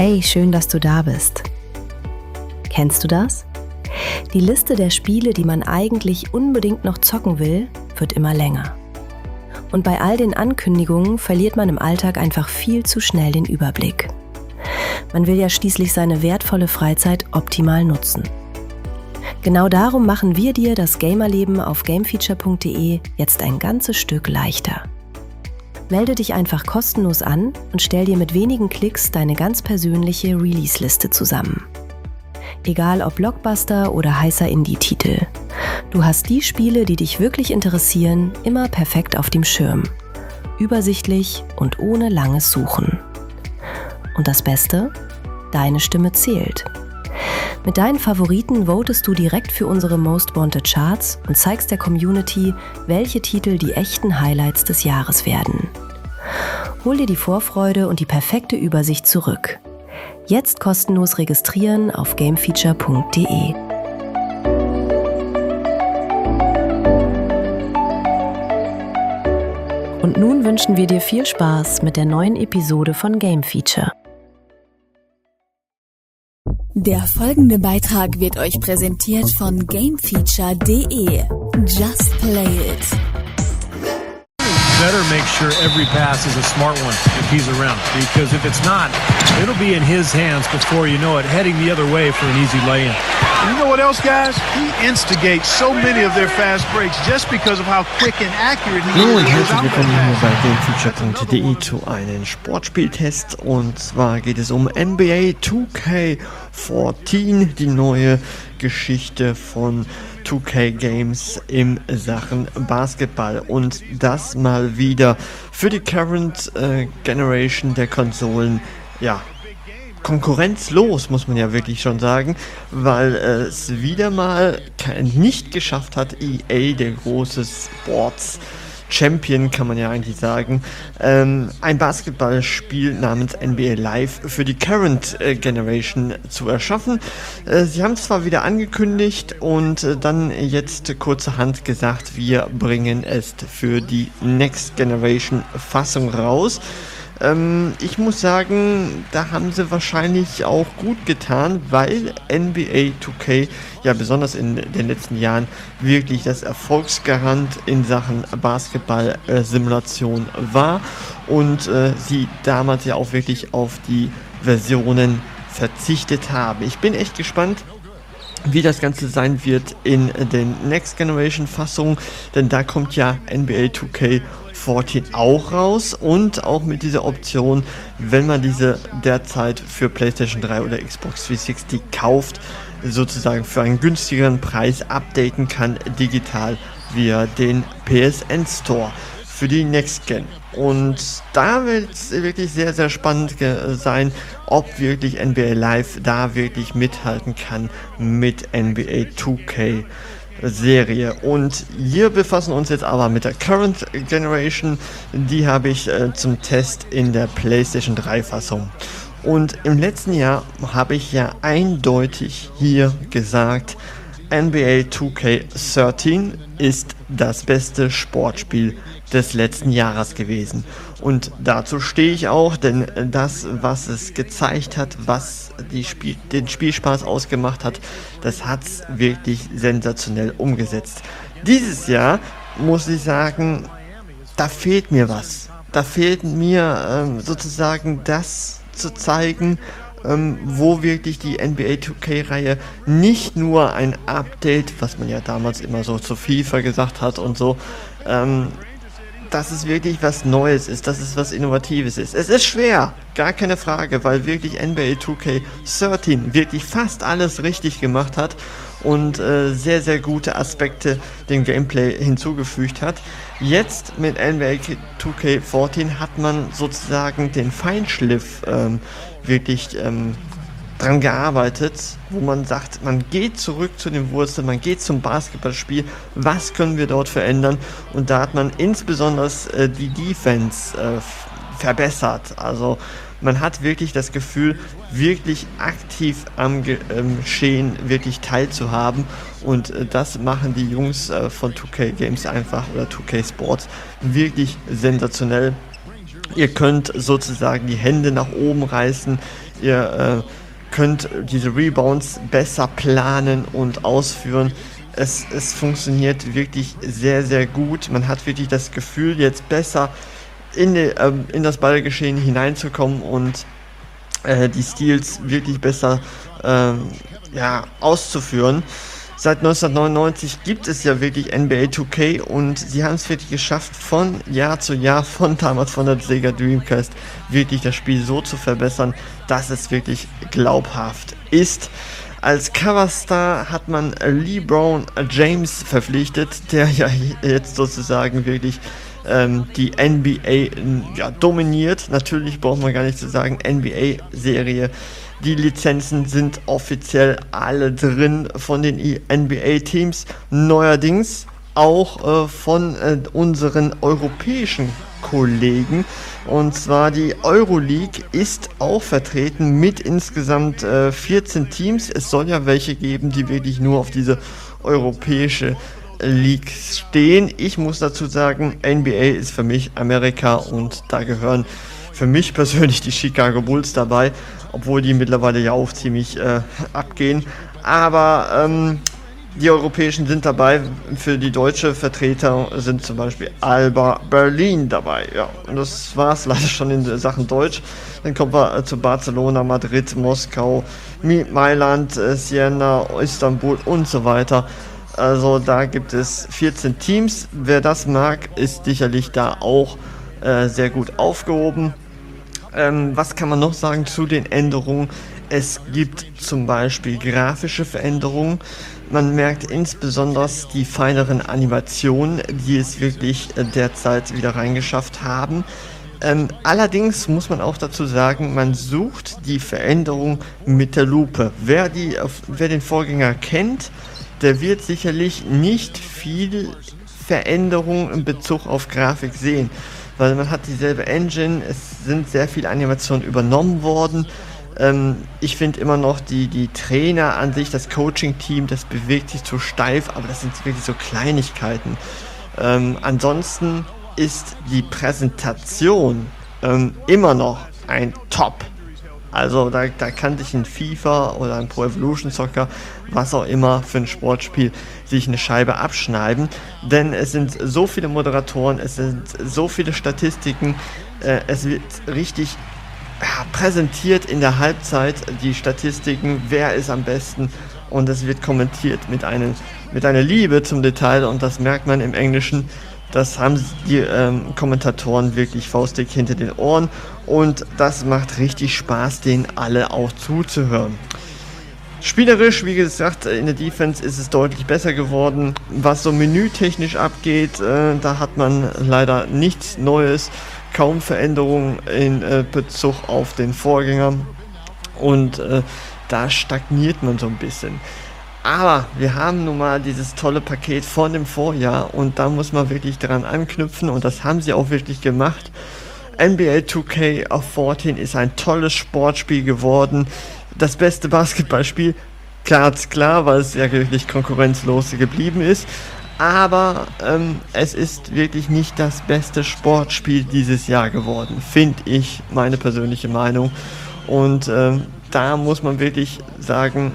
Hey, schön, dass du da bist. Kennst du das? Die Liste der Spiele, die man eigentlich unbedingt noch zocken will, wird immer länger. Und bei all den Ankündigungen verliert man im Alltag einfach viel zu schnell den Überblick. Man will ja schließlich seine wertvolle Freizeit optimal nutzen. Genau darum machen wir dir das Gamerleben auf gamefeature.de jetzt ein ganzes Stück leichter. Melde dich einfach kostenlos an und stell dir mit wenigen Klicks deine ganz persönliche Release-Liste zusammen. Egal ob Blockbuster oder heißer Indie-Titel. Du hast die Spiele, die dich wirklich interessieren, immer perfekt auf dem Schirm. Übersichtlich und ohne langes Suchen. Und das Beste? Deine Stimme zählt. Mit deinen Favoriten votest du direkt für unsere Most Wanted Charts und zeigst der Community, welche Titel die echten Highlights des Jahres werden. Hol dir die Vorfreude und die perfekte Übersicht zurück. Jetzt kostenlos registrieren auf gamefeature.de. Und nun wünschen wir dir viel Spaß mit der neuen Episode von Game Feature. Der folgende Beitrag wird euch präsentiert von gamefeature.de. Just play it. Better make sure every pass is a smart one if he's around, because if it's not, it'll be in his hands before you know it, heading the other way for an easy lay-in. You know what else, guys? He instigates so many of their fast breaks just because of how quick and accurate he Hallo und is. herzlich willkommen hier bei gamefeature.de zu einem Sportspieltest, und zwar geht es um NBA 2K14, die neue Geschichte von 2K Games in Sachen Basketball, und das mal wieder für die Current Generation der Konsolen, ja, konkurrenzlos, muss man ja wirklich schon sagen, weil es wieder mal nicht geschafft hat, EA, der große Sports Champion, kann man ja eigentlich sagen, ein Basketballspiel namens NBA Live für die Current Generation zu erschaffen. Sie haben es zwar wieder angekündigt und dann jetzt kurzerhand gesagt, wir bringen es für die Next Generation Fassung raus. Ich muss sagen, da haben sie wahrscheinlich auch gut getan, weil NBA 2K ja besonders in den letzten Jahren wirklich das Erfolgsgarant in Sachen Basketball-Simulation war und sie damals ja auch wirklich auf die Versionen verzichtet haben. Ich bin echt gespannt, wie das Ganze sein wird in den Next Generation Fassungen, denn da kommt ja NBA 2K14 auch raus, und auch mit dieser Option, wenn man diese derzeit für PlayStation 3 oder Xbox 360 kauft, sozusagen für einen günstigeren Preis updaten kann, digital via den PSN Store für die Next Gen. Und da wird es wirklich sehr, sehr spannend sein, ob wirklich NBA Live da wirklich mithalten kann mit NBA 2K Serie. Und wir befassen uns jetzt aber mit der Current Generation. Die habe ich zum Test in der PlayStation 3 Fassung. Und im letzten Jahr habe ich ja eindeutig hier gesagt, NBA 2K13 ist das beste Sportspiel des letzten Jahres gewesen. Und dazu stehe ich auch, denn das, was es gezeigt hat, was den Spielspaß ausgemacht hat, das hat es wirklich sensationell umgesetzt. Dieses Jahr muss ich sagen, da fehlt mir was. Da fehlt mir sozusagen das zu zeigen, wo wirklich die NBA 2K-Reihe nicht nur ein Update, was man ja damals immer so zu FIFA gesagt hat und so, dass es wirklich was Neues ist, dass es was Innovatives ist. Es ist schwer, gar keine Frage, weil wirklich NBA 2K13 wirklich fast alles richtig gemacht hat und sehr, sehr gute Aspekte dem Gameplay hinzugefügt hat. Jetzt mit NBA 2K14 hat man sozusagen den Feinschliff wirklich dran gearbeitet, wo man sagt, man geht zurück zu den Wurzeln, man geht zum Basketballspiel, was können wir dort verändern, und da hat man insbesondere die Defense verbessert. Also man hat wirklich das Gefühl, wirklich aktiv am Geschehen wirklich teilzuhaben, und das machen die Jungs von 2K Games einfach, oder 2K Sports, wirklich sensationell. Ihr könnt sozusagen die Hände nach oben reißen, Ihr könnt diese Rebounds besser planen und ausführen. Es funktioniert wirklich sehr, sehr gut. Man hat wirklich das Gefühl, jetzt besser in das Ballgeschehen hineinzukommen und die Steals wirklich besser auszuführen. Seit 1999 gibt es ja wirklich NBA 2K und sie haben es wirklich geschafft, von Jahr zu Jahr, von damals von der Sega Dreamcast, wirklich das Spiel so zu verbessern, dass es wirklich glaubhaft ist. Als Coverstar hat man LeBron James verpflichtet, der ja jetzt sozusagen wirklich die NBA dominiert. Natürlich braucht man gar nicht zu sagen, NBA-Serie. Die Lizenzen sind offiziell alle drin von den NBA-Teams, neuerdings auch von unseren europäischen Kollegen. Und zwar die Euroleague ist auch vertreten mit insgesamt 14 Teams. Es soll ja welche geben, die wirklich nur auf diese europäische League stehen. Ich muss dazu sagen, NBA ist für mich Amerika und da gehören für mich persönlich die Chicago Bulls dabei, obwohl die mittlerweile ja auch ziemlich abgehen. Aber die Europäischen sind dabei. Für die deutsche Vertreter sind zum Beispiel Alba Berlin dabei. Ja, und das war es leider schon in Sachen Deutsch. Dann kommen wir zu Barcelona, Madrid, Moskau, Mailand, Siena, Istanbul und so weiter. Also da gibt es 14 Teams. Wer das mag, ist sicherlich da auch sehr gut aufgehoben. Was kann man noch sagen zu den Änderungen? Es gibt zum Beispiel grafische Veränderungen. Man merkt insbesondere die feineren Animationen, die es wirklich derzeit wieder reingeschafft haben. Allerdings muss man auch dazu sagen, man sucht die Veränderung mit der Lupe. Wer den Vorgänger kennt, der wird sicherlich nicht viel Veränderung in Bezug auf Grafik sehen. Weil man hat dieselbe Engine, es sind sehr viele Animationen übernommen worden. Ich finde immer noch die Trainer an sich, das Coaching-Team, das bewegt sich zu steif, aber das sind wirklich so Kleinigkeiten. Ansonsten ist die Präsentation immer noch ein Top. Also da kann sich ein FIFA oder ein Pro Evolution Soccer, was auch immer für ein Sportspiel, sich eine Scheibe abschneiden. Denn es sind so viele Moderatoren, es sind so viele Statistiken, es wird richtig präsentiert in der Halbzeit, die Statistiken, wer ist am besten, und es wird kommentiert mit einer Liebe zum Detail, und das merkt man im Englischen. Das haben die Kommentatoren wirklich faustdick hinter den Ohren, und das macht richtig Spaß, denen alle auch zuzuhören. Spielerisch, wie gesagt, in der Defense ist es deutlich besser geworden. Was so menütechnisch abgeht, da hat man leider nichts Neues, kaum Veränderungen in Bezug auf den Vorgänger, und da stagniert man so ein bisschen. Aber wir haben nun mal dieses tolle Paket von dem Vorjahr, und da muss man wirklich dran anknüpfen, und das haben sie auch wirklich gemacht. NBA 2K14 ist ein tolles Sportspiel geworden. Das beste Basketballspiel, klar, weil es ja wirklich konkurrenzlos geblieben ist. Aber es ist wirklich nicht das beste Sportspiel dieses Jahr geworden, finde ich, meine persönliche Meinung. Und da muss man wirklich sagen,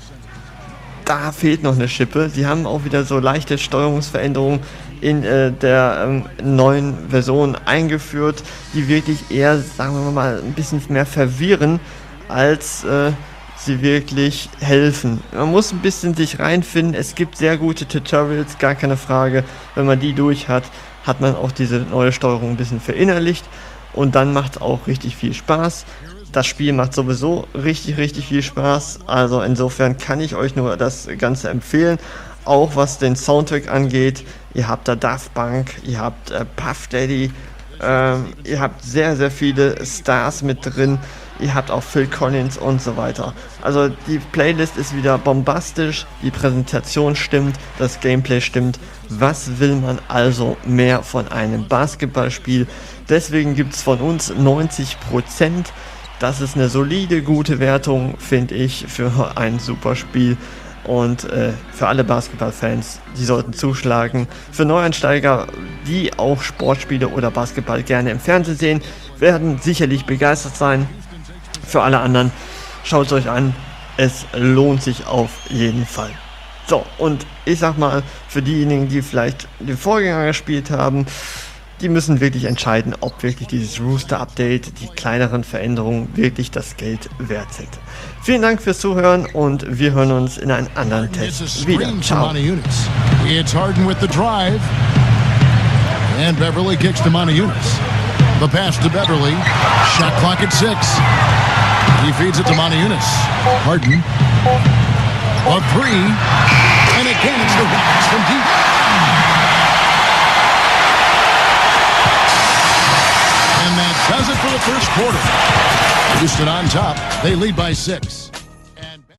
da fehlt noch eine Schippe. Sie haben auch wieder so leichte Steuerungsveränderungen in der neuen Version eingeführt, die wirklich eher, sagen wir mal, ein bisschen mehr verwirren, als sie wirklich helfen. Man muss ein bisschen sich reinfinden. Es gibt sehr gute Tutorials, gar keine Frage. Wenn man die durch hat, hat man auch diese neue Steuerung ein bisschen verinnerlicht, und dann macht es auch richtig viel Spaß. Das Spiel macht sowieso richtig viel Spaß, also insofern kann ich euch nur das Ganze empfehlen, auch was den Soundtrack angeht. Ihr habt da Daft Punk, ihr habt Puff Daddy, ihr habt sehr viele Stars mit drin, ihr habt auch Phil Collins und so weiter. Also die Playlist ist wieder bombastisch, die Präsentation stimmt, das Gameplay stimmt. Was will man also mehr von einem Basketballspiel? Deswegen gibt es von uns 90%. Das ist eine solide, gute Wertung, finde ich, für ein super Spiel. Und für alle Basketballfans, die sollten zuschlagen. Für Neueinsteiger, die auch Sportspiele oder Basketball gerne im Fernsehen sehen, werden sicherlich begeistert sein. Für alle anderen, schaut es euch an, es lohnt sich auf jeden Fall. So, und ich sag mal, für diejenigen, die vielleicht den Vorgänger gespielt haben, die müssen wirklich entscheiden, ob wirklich dieses Rooster-Update, die kleineren Veränderungen wirklich das Geld wert sind. Vielen Dank fürs Zuhören und wir hören uns in einem anderen Test wieder. Ciao. It's Harden with the drive. And Beverly kicks to Moniunas. The pass to Beverly. Shot clock at 6. He feeds it to Moniunas. Harden. A three. And again, it's the Rockets from deep. And that does it for the first quarter. Houston on top. They lead by 6.